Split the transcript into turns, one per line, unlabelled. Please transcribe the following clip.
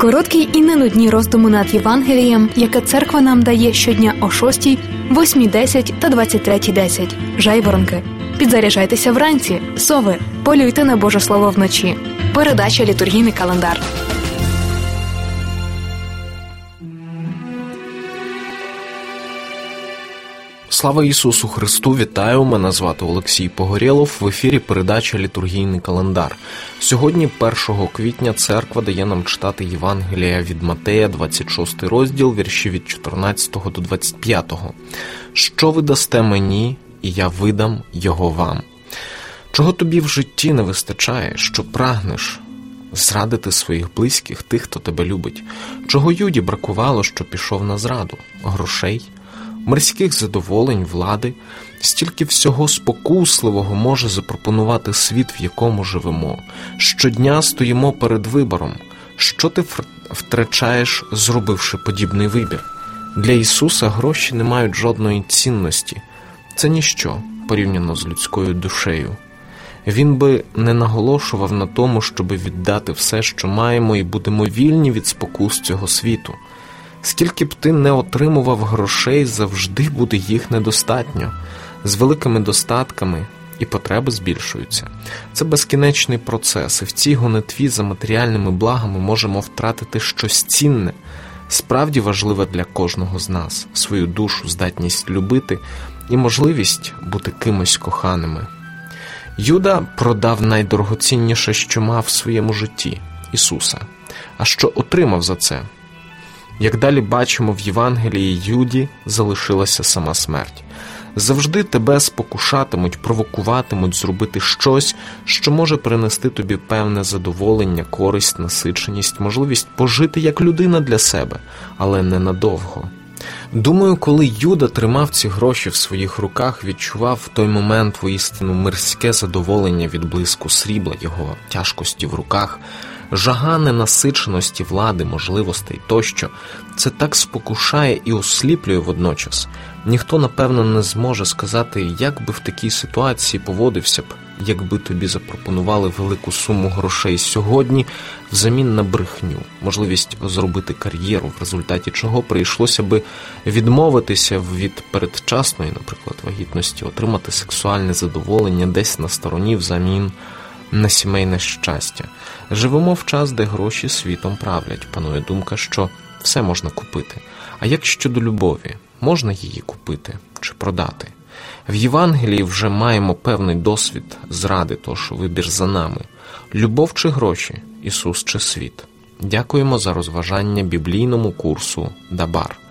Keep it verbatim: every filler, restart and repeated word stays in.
Короткі і ненудні роздуми над Євангелієм, яке церква нам дає щодня о шостій, восьмій десять та двадцять третій десять. Жайворонки. Підзаряджайтеся вранці. Сови. Полюйте на Боже Слово вночі. Передача «Літургійний календар».
Слава Ісусу Христу! Вітаю! Мене звати Олексій Погорєлов. В ефірі передача «Літургійний календар». Сьогодні, першого квітня, церква дає нам читати Євангелія від Матея, двадцять шостий розділ, вірші від чотирнадцятого до двадцять п'ятого. «Що ви дасте мені, і я видам його вам». Чого тобі в житті не вистачає, що прагнеш зрадити своїх близьких, тих, хто тебе любить? Чого Юді бракувало, що пішов на зраду? Грошей? Мирських задоволень, влади? Стільки всього спокусливого може запропонувати світ, в якому живемо. Щодня стоїмо перед вибором. Що ти втрачаєш, зробивши подібний вибір? Для Ісуса гроші не мають жодної цінності. Це ніщо порівняно з людською душею. Він би не наголошував на тому, щоби віддати все, що маємо, і будемо вільні від спокус цього світу. Скільки б ти не отримував грошей, завжди буде їх недостатньо. З великими достатками і потреби збільшуються. Це безкінечний процес, і в цій гонитві за матеріальними благами можемо втратити щось цінне, справді важливе для кожного з нас – свою душу, здатність любити і можливість бути кимось коханими. Юда продав найдорогоцінніше, що мав в своєму житті – Ісуса. А що отримав за це? Як далі бачимо в Євангелії, Юді залишилася сама смерть. Завжди тебе спокушатимуть, провокуватимуть зробити щось, що може принести тобі певне задоволення, користь, насиченість, можливість пожити як людина для себе, але ненадовго. Думаю, коли Юда тримав ці гроші в своїх руках, відчував в той момент воістину мирське задоволення від блиску срібла, його тяжкості в руках, жага ненасиченості влади, можливостей тощо. Це так спокушає і осліплює водночас. Ніхто, напевно, не зможе сказати, як би в такій ситуації поводився б, якби тобі запропонували велику суму грошей сьогодні взамін на брехню, можливість зробити кар'єру, в результаті чого прийшлося би відмовитися від передчасної, наприклад, вагітності, отримати сексуальне задоволення десь на стороні взамін на сімейне щастя. Живемо в час, де гроші світом правлять. Панує думка, що все можна купити. А як щодо любові? Можна її купити чи продати? В Євангелії вже маємо певний досвід зради, тож вибір за нами. Любов чи гроші? Ісус чи світ? Дякуємо за розважання біблійному курсу «Дабар».